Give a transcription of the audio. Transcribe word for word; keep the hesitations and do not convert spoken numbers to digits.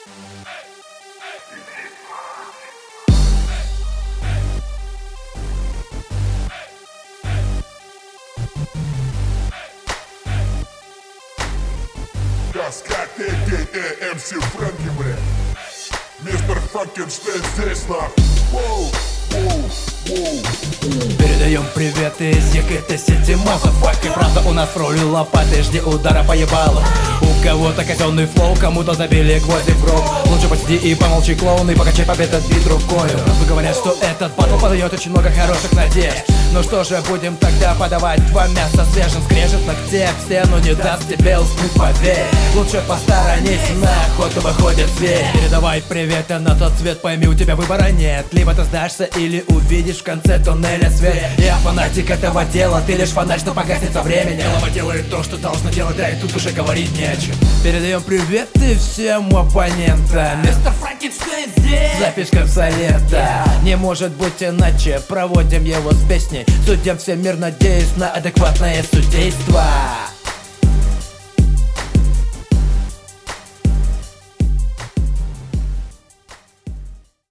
Ка-ка-ка-ка-ка, эм си Фрэнки, бля. Мистер Франкенштейн здесь, нах. Воу, воу, воу. Передаем привет из Екатеринбурга, мазафак. И правда у нас в роли лопаты, жди удара по ебалу. У кого-то казенный флоу, кому-то забили гвозди в рот. Лучше посиди и помолчи, клоун, и покачай победу бит рукою. Правда говорят, что этот батл подает очень много хороших надежд. Ну что же, будем тогда подавать два мяса свежим. Скрежет ногтей в стену, не даст тебе уснуть, поверь. Лучше посторонись, на охоту выходит зверь. Передавай привет, а на тот свет пойми, у тебя выбора нет. Либо ты сдашься, или увидишь в конце туннеля свет. Я фанатик этого дела, ты лишь фонарь, что погаснет со временем. Голова делает то, что должно делать, да и тут уже говорить не о чем. Передаем привет и всем оппонентам. Мистер Франкенштейн здесь. Записка совета. Не может быть иначе, проводим его с песней. Судьям всем мир, надеюсь на адекватное судейство.